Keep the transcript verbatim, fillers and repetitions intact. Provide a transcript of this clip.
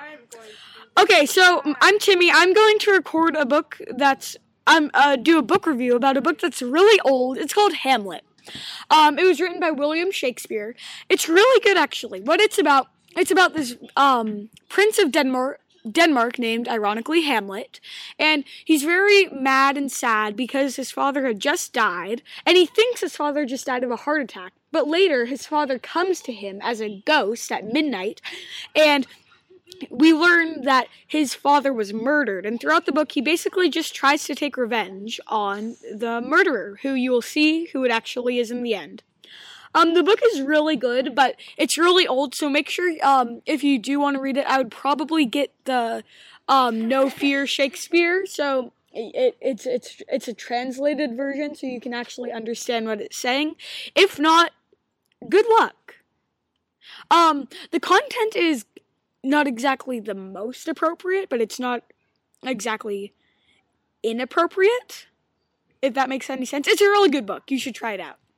Okay, so I'm Timmy. I'm going to record a book that's I'm uh, do a book review about a book that's really old. It's called Hamlet. Um, it was written by William Shakespeare. It's really good, actually. What it's about? It's about this um, Prince of Denmark. Denmark named, ironically, Hamlet, and he's very mad and sad because his father had just died, and he thinks his father just died of a heart attack, but later his father comes to him as a ghost at midnight, and we learn that his father was murdered, and throughout the book he basically just tries to take revenge on the murderer, who you will see who it actually is in the end. Um, the book is really good, but it's really old, so make sure, um, if you do want to read it, I would probably get the, um, No Fear Shakespeare, so it, it's, it's, it's a translated version, so you can actually understand what it's saying. If not, good luck. Um, the content is not exactly the most appropriate, but it's not exactly inappropriate, if that makes any sense. It's a really good book. You should try it out.